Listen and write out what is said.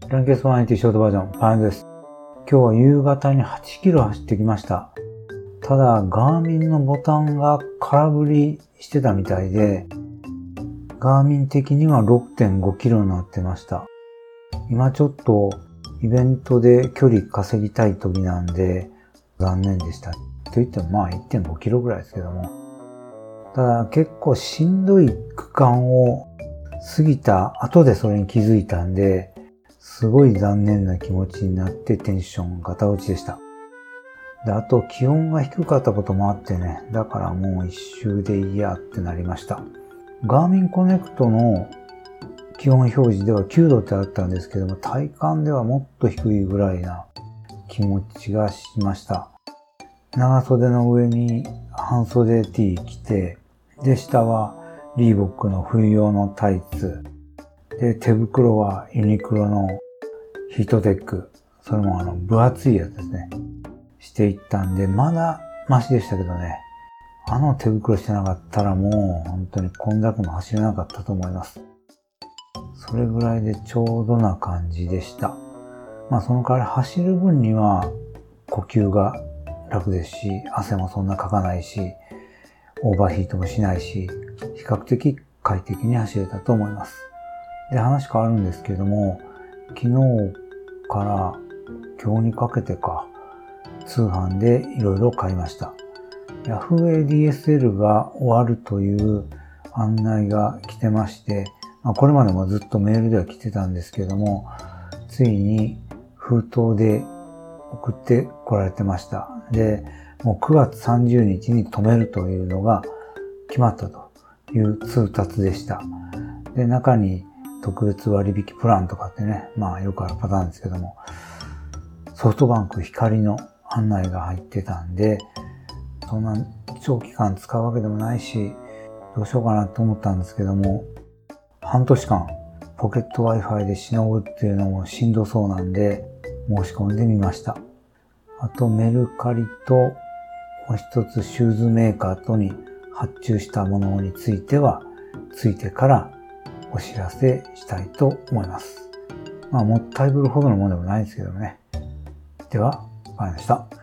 ランケースワンエティショートバージョン、パンです。今日は夕方に8キロ走ってきました。ただ、ガーミンのボタンが空振りしてたみたいで、ガーミン的には 6.5 キロになってました。今ちょっとイベントで距離稼ぎたい時なんで、残念でした。と言っても1.5 キロぐらいですけども。ただ結構しんどい区間を過ぎた後でそれに気づいたんで、すごい残念な気持ちになってテンションガタ落ちでした。で、あと気温が低かったこともあってね、だからもう一周でいいやってなりました。ガーミンコネクトの気温表示では9度ってあったんですけども、体感ではもっと低いぐらいな気持ちがしました。長袖の上に半袖 T 着て、で、下はリーボックの冬用のタイツ。で、手袋はユニクロのヒートテック。それも分厚いやつですね。していったんで、まだマシでしたけどね。手袋してなかったらもう本当にこんだけも走れなかったと思います。それぐらいでちょうどな感じでした。その代わり走る分には呼吸が楽ですし、汗もそんなかかないし、オーバーヒートもしないし、比較的快適に走れたと思います。で、話変わるんですけれども、昨日から今日にかけて通販でいろいろ買いました。Yahoo! ADSL が終わるという案内が来てまして、これまでもずっとメールでは来てたんですけれども、ついに封筒で送ってこられてました。で、もう9月30日に止めるというのが決まったという通達でした。で、中に特別割引プランとかってね、よくあるパターンですけども、ソフトバンク光の案内が入ってたんで、そんな長期間使うわけでもないし、どうしようかなと思ったんですけども、半年間ポケット Wi-Fi でしのぐっていうのもしんどそうなんで、申し込んでみました。あとメルカリともう一つシューズメーカーとに発注したものについては、ついてからお知らせしたいと思います。もったいぶるほどのものでもないですけどね。では、わかりました。